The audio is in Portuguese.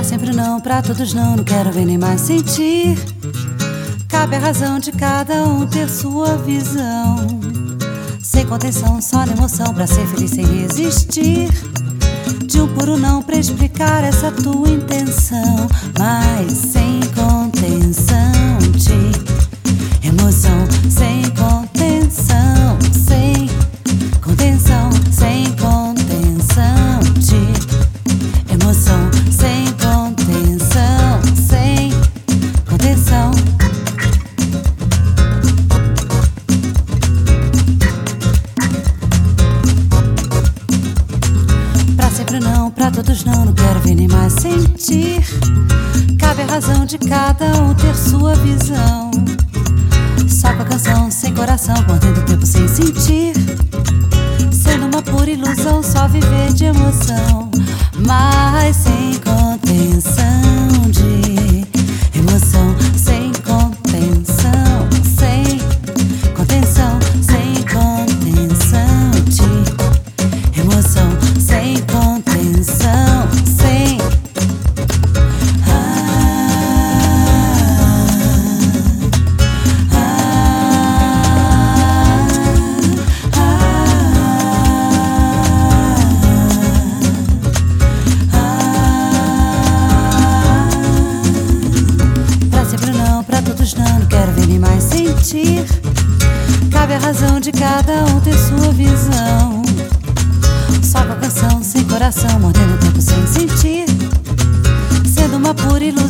sempre não, pra todos não, não quero ver nem mais sentir. Cabe a razão de cada um ter sua visão, sem contenção, só na emoção, pra ser feliz sem resistir. De um puro não pra explicar essa tua intenção, mas sem contenção de emoção, sem contenção, sem contenção, sem contenção de emoção, sem contenção, sem contenção. Pra sempre não, pra todos não, não quero ver nem mais sentir. Cabe a razão de cada um ter sua visão, só com a canção, sem coração, contendo o tempo sem sentir. Sendo uma pura ilusão, só viver de emoção, mas sem contenção de emoção, sem contenção, sem contenção, sem contenção de emoção, sem contenção, sem não quero ver nem mais sentir. Cabe a razão de cada um ter sua visão, só com a canção, sem coração, mordendo o tempo sem sentir. Sendo uma pura ilusão,